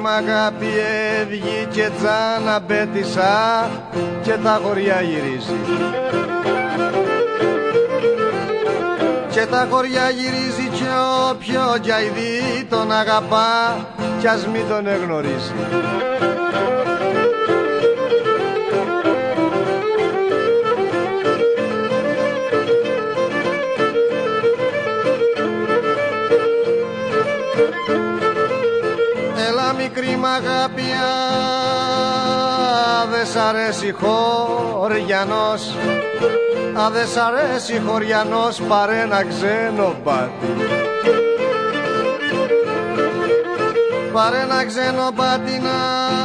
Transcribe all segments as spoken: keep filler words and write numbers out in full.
μ' αγάπη έβγηκε τζάνα μπέτησα και τα χωριά γυρίζει. Και τα χωριά γυρίζει κι όποιο τζαϊδί τον αγαπά κι ας μην τον εγνωρίζει. Έλα μικρή μ' αγάπη, δε σ' αρέσει χωριανός, α δε σ' αρέσει χωριανός, πάρε ένα ξένο πάτη. Πάρε ένα ξένο πάτη να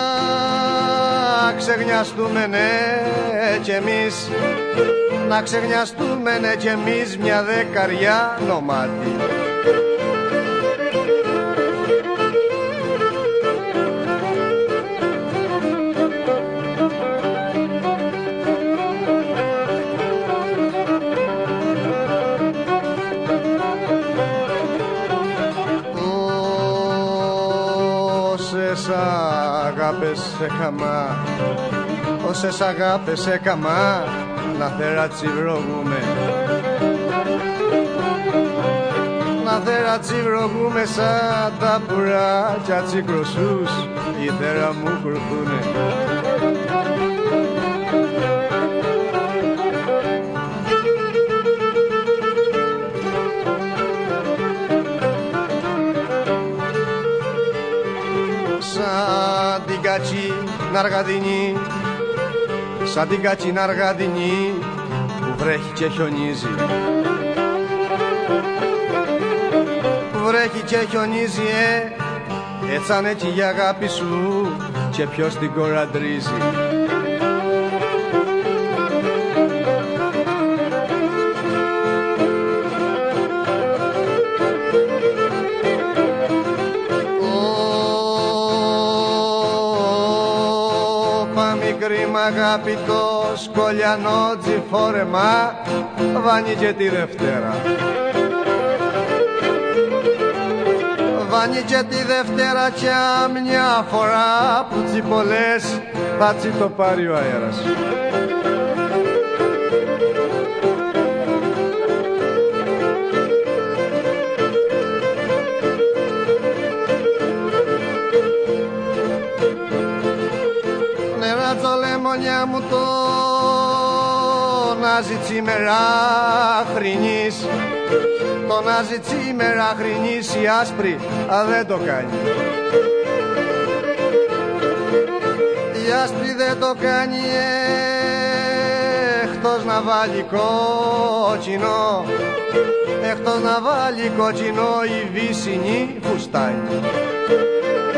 ξεγνιαστούμε ναι κι εμείς, να ξεγνιαστούμε ναι κι εμείς μια δεκαριά νομάτι. Όσες αγάπες έκαμα, όσες αγάπες έκαμα, να θερατσιβρογούμε, να θερατσιβρογούμε σαν τα πουράκια τσικροσούς, η θέρα μου κρουθούνε. Σαν την κάτσι ναργαδινή, σαν την κάτσι ναργαδινή που βρέχει και χιονίζει. Που βρέχει και χιονίζει, ε, έτσι ανέκει η αγάπη σου και ποιος την κοραντρίζει. Μικρή μ' αγάπη το σκολιανό τζιφόρεμα βάνει και τη Δευτέρα. Βάνει και τη Δευτέρα κι μια φορά που τσιπολές θα τσι το πάρει ο αέρας. Το λεμονιά μου το να ζητσίμερα χρηνής, το να ζητσίμερα χρηνής η άσπρη α δεν το κάνει. Η άσπρη δεν το κάνει εκτός να βάλει κότσινο, εκτός να βάλει κότσινο η βύσσινη φουστάνη.